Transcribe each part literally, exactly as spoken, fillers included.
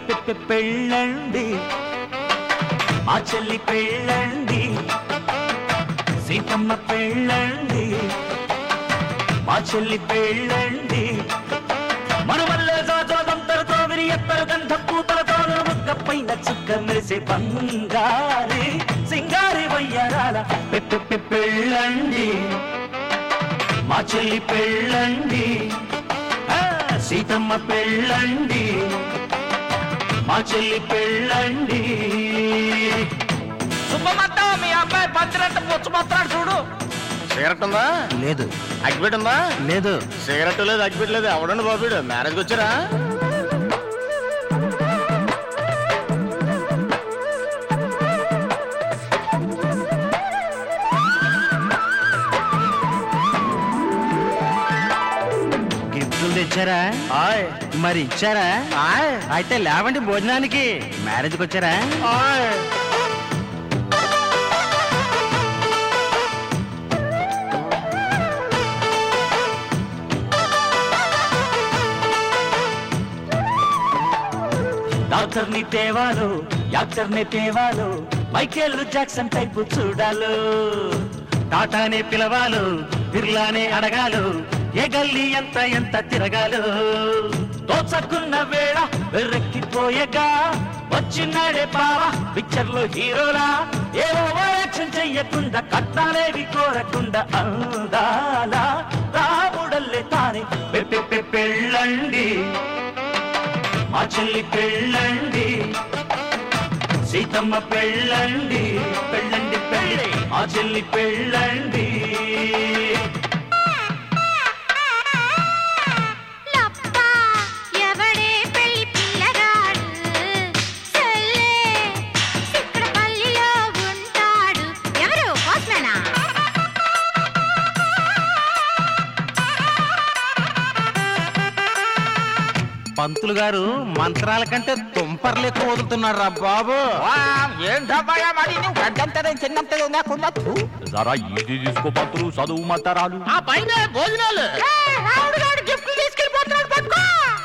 పెళ్ళండి మా చెల్లి పెళ్ళండి సీతమ్మ పెళ్ళండి మా చెల్లి పెళ్ళండి మన వల్ల జాతరతో విరి ఎత్తరు గంధ పూతలతో ముగ్గ పైన చుక్క మెరిసే బంగారి సింగారి వయ్యారాల పెళ్ళండి మా చెల్లి పెళ్ళండి సీతమ్మ పెళ్ళండి మా చెల్లి పెళ్ళండి. సుబ్బమ్మ మీ అబ్బాయి పంచినంత పుచ్చు మొత్తాడు చూడు. సిగరెట్ ఉందా? లేదు. అగ్గిపెట్టి ఉందా? లేదు. సిగరెట్ లేదు, అగ్గిపెట్టి లేదు. ఎవడండి బాబు మ్యారేజ్కి వచ్చారా? గిఫ్ట్లు తెచ్చారా? మరి ఇచ్చారా? అయితే లేవండి భోజనానికి. మ్యారేజ్కి వచ్చారా? డాక్టర్ని తేవాలో యాక్టర్ని తేవాలో మైకేల్ జాక్సన్ టైపు చూడాలో టాటానే పిలవాలో బిర్లానే అడగాలో ఏ గల్లీ ఎంత ఎంత తిరగాలో తోచకున్న వేళ వెర్రెక్కిపోయేగా వచ్చినాడే బావా పిక్చర్ లో హీరోలా ఏవో యాక్షన్ చెయ్యకుండా కట్టాలేవి కోరకుండా అందాల రాముడల్లే తానే పెళ్ళండి మా చెల్లి పెళ్ళండి సీతమ్మ పెళ్ళండి పెళ్ళండి పెళ్ళి మా చెల్లి పెళ్ళండి. పంతులు గారు మంత్రాల కంటే తుంపర్లు ఎక్కువ వదులుతున్నారు రా బాబు. ఏంటబ్బాయా మరి నువ్వు గడ్డంతదే చిన్నంతదే నాకున్నట్టు జరా ఇది తీసుకో పంతులు చదువు మంతరాలు. ఆ పైన భోజనాలు రావుడు గారు గిఫ్ట్లు తీసుకెళ్ళిపోతున్నాడు పట్టుకో.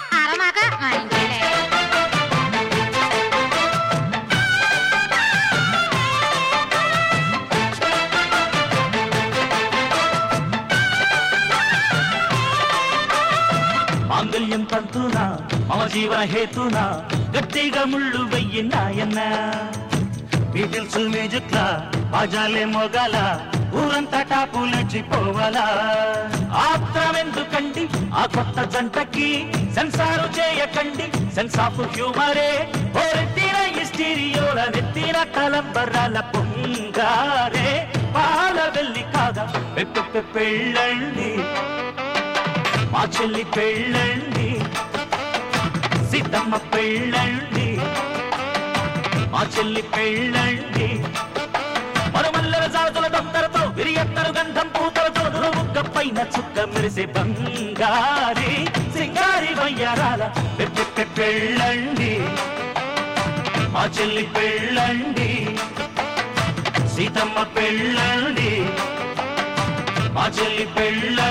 మాంగళ్యం పంతునా మమ జీవన హేతునా గట్టిగా ముళ్ళు వెయ్యి నాయన్న బీటిల్స్ మ్యూజిక్ లా బాజాలే మోగాల ఊరంతా టాపులెచ్చిపోవాలా ఆత్రమెందుకండి ఆ కొత్త జంటకి సెన్సారు చేయకండి సెన్స్ ఆఫ్ హ్యూమరే ఓరెత్తిన ఇస్టీరియోల నెత్తిన కలంబరాల పొంగారే పాల వెళ్ళి కాగా పెళ్ళండి మా చెల్లి పెళ్ళండి సీతమ్మ పెళ్ళండి మా చెల్లి పెళ్ళండి మరుమల్లెల జాతుల దొంగలతో విరియత్తరు గంధం పూతలతో ముగ్గ పైన చుక్క మెరిసే బంగారి సింగారి వయ్యారాల పెళ్ళండి మా చెల్లి పెళ్ళండి సీతమ్మ పెళ్ళండి మా చెల్లి పెళ్ళ